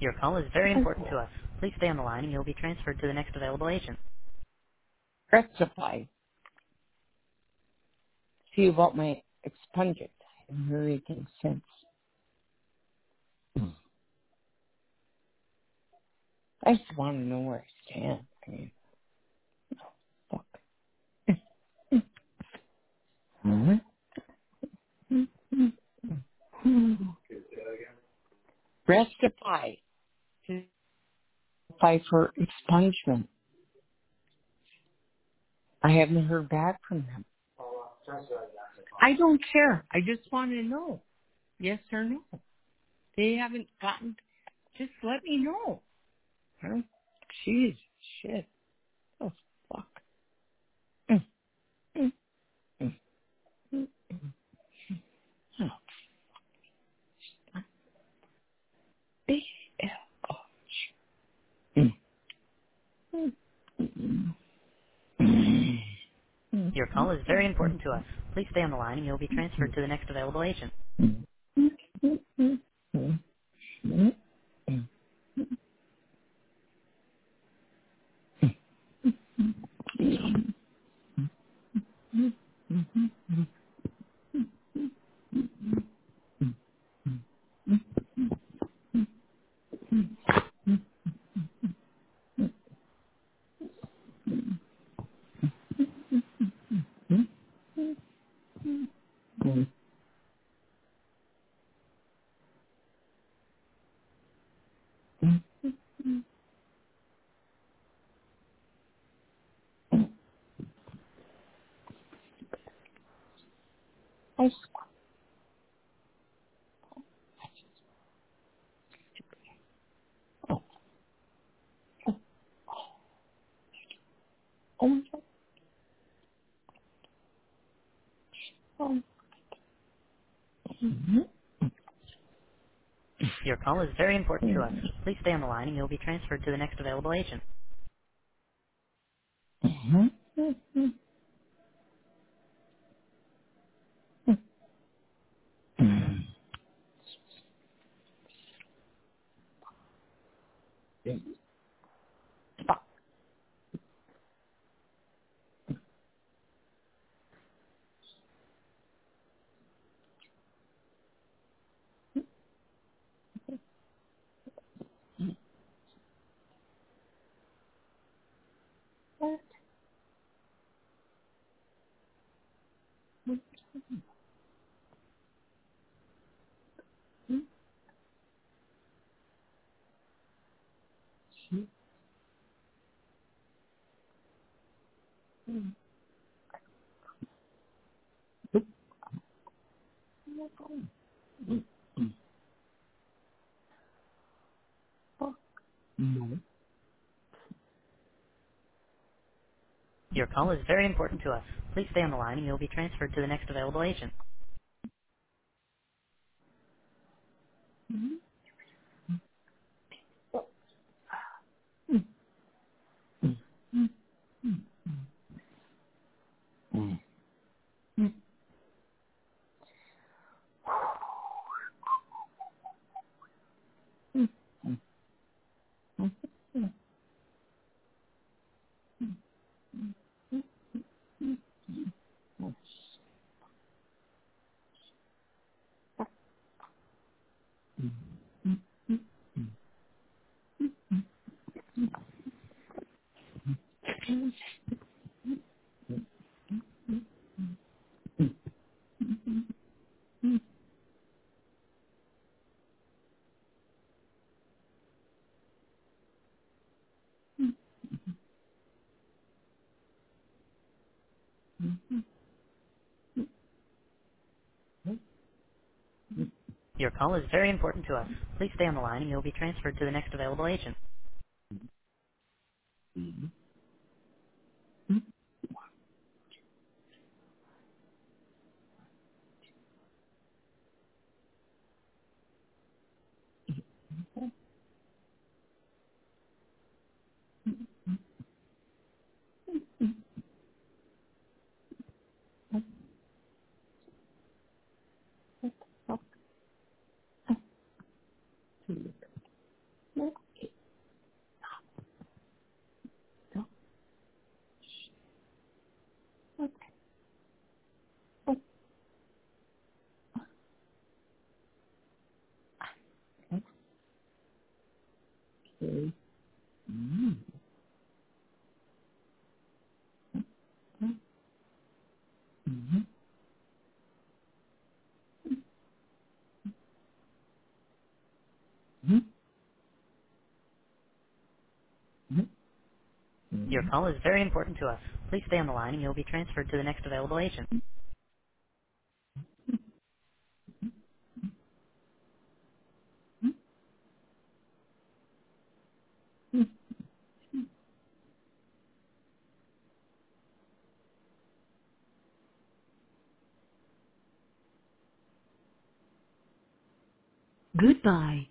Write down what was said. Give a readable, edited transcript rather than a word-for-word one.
Your call is very important to us. Please stay on the line and you'll be transferred to the next available agent. Rectify. See about my expungent. I haven't heard anything since. I just want to know where I stand. I mean, fuck. Rectify. To apply for expungement. I haven't heard back from them. I don't care. I just want to know. Yes or no. They haven't gotten. Just let me know. Huh? Jeez. Shit. Oh, fuck. Mm, mm, mm, mm, mm. Oh, B-L-O. Mm, mm, mm, mm, mm, Your call is very important to us. Please stay on the line and you'll be transferred to the next available agent. mm, mm, mm, mm, mm, mm. I swear. Oh, oh my God. Oh. Mhm, Your call is very important to us. mhm, Please stay on the line and you'll be transferred to the next available agent. mhm, mhm, mhm. Fuck. No. Your call is very important to us. Please stay on the line and you'll be transferred to the next available agent. Mm. Your call is very important to us. Please stay on the line and you'll be transferred to the next available agent. Your call is very important to us. Please stay on the line and you'll be transferred to the next available agent. Goodbye.